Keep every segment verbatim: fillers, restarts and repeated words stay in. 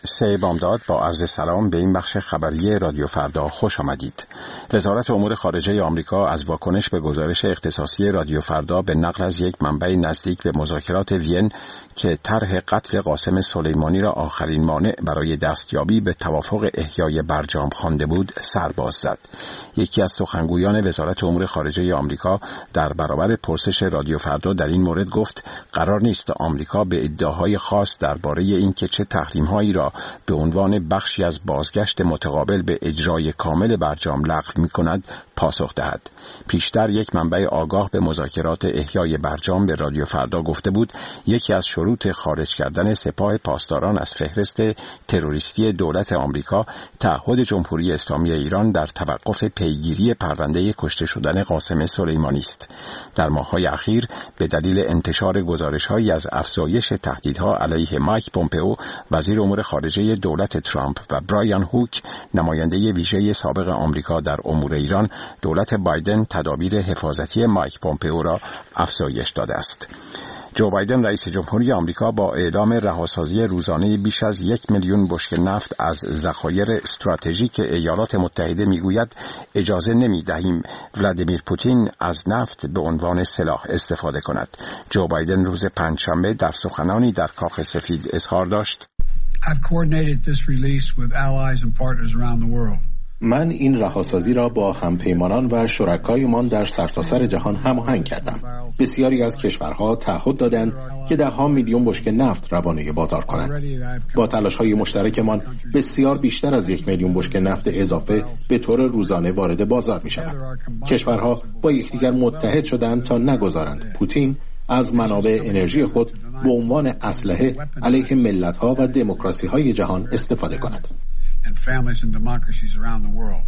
سه بامداد با عرض سلام به این بخش خبری رادیو فردا خوش آمدید. وزارت امور خارجه آمریکا از واکنش به گزارش اختصاصی رادیو فردا به نقل از یک منبع نزدیک به مذاکرات وین که طرح قتل قاسم سلیمانی را آخرین مانع برای دستیابی به توافق احیای برجام خوانده بود سر باز زد. یکی از سخنگویان وزارت امور خارجه آمریکا در برابر پرسش رادیو فردا در این مورد گفت قرار نیست آمریکا به ادعاهای خاص درباره اینکه چه تحریم‌هایی را به عنوان بخشی از بازگشت متقابل به اجرای کامل برجام لغو می‌کند پاسخ دهد. پیشتر یک منبع آگاه به مذاکرات احیای برجام به رادیو فردا گفته بود یکی از شروط خارج کردن سپاه پاسداران از فهرست تروریستی دولت آمریکا تعهد جمهوری اسلامی ایران در توقف پیگیری پرونده کشته شدن قاسم سلیمانی است. در ماه‌های اخیر به دلیل انتشار گزارش‌هایی از افزایش تهدیدها علیه مایک پومپئو وزیر امور خارجه دولت ترامپ و برایان هوک نماینده ویژه سابق آمریکا در امور ایران، دولت بایدن تدابیر حفاظتی مایک پومپئو را افزایش داده است. جو بایدن رئیس جمهوری آمریکا با اعلام رهاسازی روزانه بیش از یک میلیون بشکه نفت از ذخایر استراتژیک ایالات متحده میگوید اجازه نمیدهیم ولادیمیر پوتین از نفت به عنوان سلاح استفاده کند. جو بایدن روز پنجشنبه در سخنانی در کاخ سفید اظهار داشت: I've coordinated this release with allies and partners around the world. من این رهاسازی را با همپیمانان و شرکایمان در سرتاسر جهان هماهنگ کردم. بسیاری از کشورها تعهد دادند که ده ها میلیون بشکه نفت روانه بازار کنند. با تلاش‌های مشترکمان بسیار بیشتر از یک میلیون بشکه نفت اضافه به طور روزانه وارد بازار می‌شود. کشورها با یکدیگر متحد شدند تا نگذارند پوتین از منابع انرژی خود به عنوان اسلحه علیه ملت‌ها و دموکراسی‌های جهان استفاده کند. And families and democracies around the world.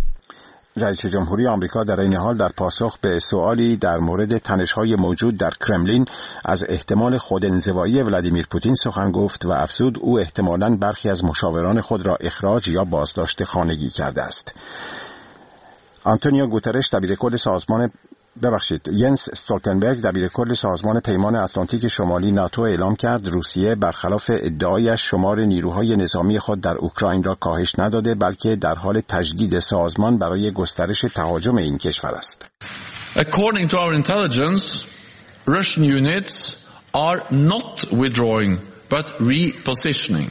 رئیس جمهوری آمریکا در این حال در پاسخ به سوالی در مورد تنش‌های موجود در کرملین از احتمال خودانزوایی ولادیمیر پوتین سخن گفت و افزود او احتمالاً برخی از مشاوران خود را اخراج یا بازداشت خانگی کرده است. آنتونیو گوترش دبیرکل سازمان ببخشید ینس استولتنبرگ دبیرکل سازمان پیمان اتلانتیک شمالی ناتو اعلام کرد روسیه برخلاف ادعایش شمار نیروهای نظامی خود در اوکراین را کاهش نداده بلکه در حال تجدید سازمان برای گسترش تهاجم این کشور است. According to our intelligence, Russian units are not withdrawing but repositioning.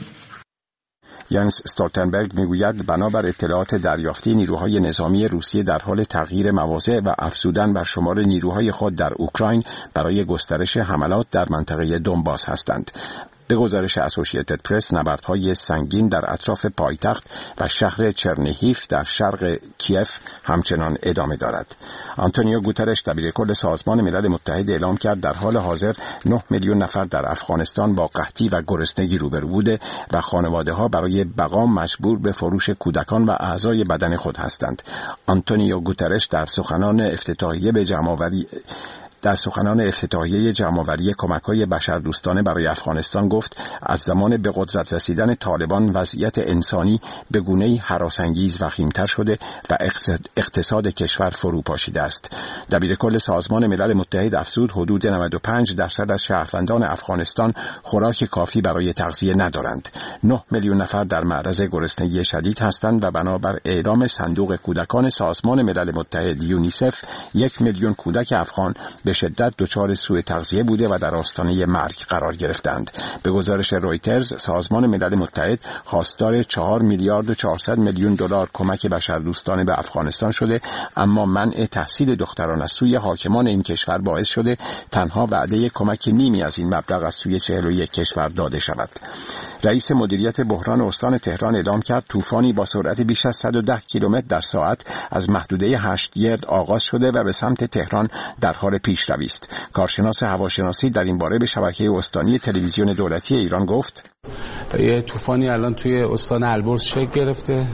ینس استولتنبرگ میگوید بنابر اطلاعات دریافتی نیروهای نظامی روسیه در حال تغییر مواضع و افزودن بر شمار نیروهای خود در اوکراین برای گسترش حملات در منطقه دونباس هستند. به گزارش اسوسییتد پرس نبردهای سنگین در اطراف پایتخت و شهر چرنیهیف در شرق کیف همچنان ادامه دارد. آنتونیو گوترش دبیرکل سازمان ملل متحد اعلام کرد در حال حاضر نه میلیون نفر در افغانستان با قحطی و گرسنگی روبرو بوده و خانواده‌ها برای بقا مجبور به فروش کودکان و اعضای بدن خود هستند. آنتونیو گوترش در سخنان افتتاحیه به جمع‌آوری در سخنان افتتاحیه جمع‌آوری کمک‌های بشردوستانه برای افغانستان گفت از زمان به قدرت رسیدن طالبان وضعیت انسانی به گونه‌ای هراس‌انگیز وخیم‌تر شده و اقتصاد کشور فرو پاشیده است. دبیرکل سازمان ملل متحد افزود حدود نود و پنج درصد از شهروندان افغانستان خوراک کافی برای تغذیه ندارند. نه میلیون نفر در معرض گرسنگی شدید هستند و بنابر اعلام صندوق کودکان سازمان ملل متحد یونیسف یک میلیون کودک افغان به شدت دچار سوء تغذیه بوده و در آستانه مرگ قرار گرفتند. به گزارش رویترز سازمان ملل متحد خواستار چهار میلیارد و چهارصد میلیون دلار کمک بشردوستانه به افغانستان شده، اما منع تحصیل دختران از سوی حاکمان این کشور باعث شده تنها وعده کمک نیمی از این مبلغ از سوی چهل و یک کشور داده شود. رئیس مدیریت بحران استان تهران اعلام کرد طوفانی با سرعت بیش از صد و ده کیلومتر در ساعت از محدوده هشت گرد آغاز شده و به سمت تهران در حال پیشروی است. کارشناس هواشناسی در این باره به شبکه استانی تلویزیون دولتی ایران گفت: یه طوفانی الان توی استان البرز شکل گرفته.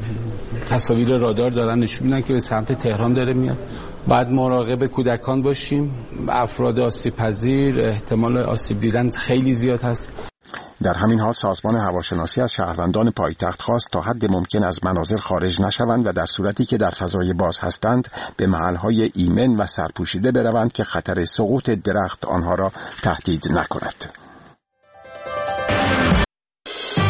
تصاویر رادار دارن نشون میدن که به سمت تهران داره میاد. بعد مراقب کودکان باشیم. افراد آسیب پذیر، احتمال آسیب دیدن خیلی زیاد هست. در همین حال سازمان هواشناسی از شهروندان پایتخت خواست تا حد ممکن از منازل خارج نشوند و در صورتی که در فضای باز هستند به محلهای ایمن و سرپوشیده بروند که خطر سقوط درخت آنها را تهدید نکند.